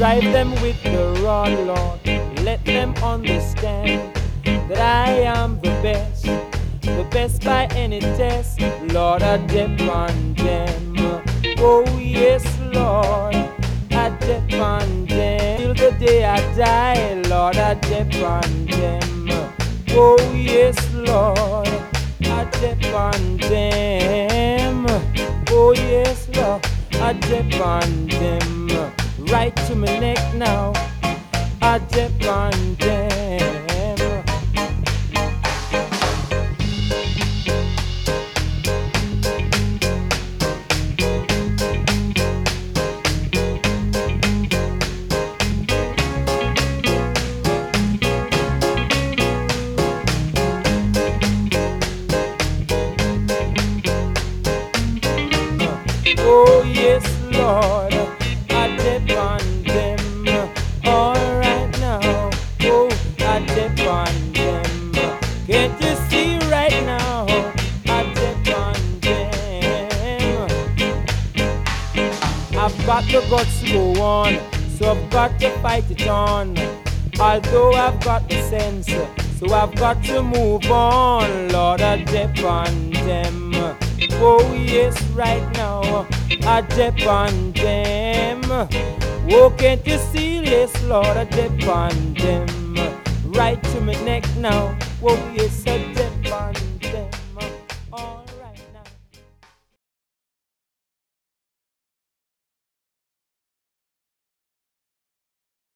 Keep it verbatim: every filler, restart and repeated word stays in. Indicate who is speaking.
Speaker 1: drive them with the rod, Lord. Let them understand that I am the best, the best by any test. Lord, I depend them. Oh yes, Lord, I depend them. Till the day I die, Lord, I depend them. Oh yes, Lord, I depend them. Oh yes, Lord, I depend them. Right to my neck now, I depend them. Oh yes, Lord, I depend them. All right now, oh, I depend them. Can't you see right now? I depend them. I've got the guts to go on, so I've got to fight it on. Although I've got the sense, so I've got to move on. Lord, I depend them. Oh yes, right now, I depend them. Oh, can't you see, yes, Lord, I depend them. Right to my neck now, oh yes, I depend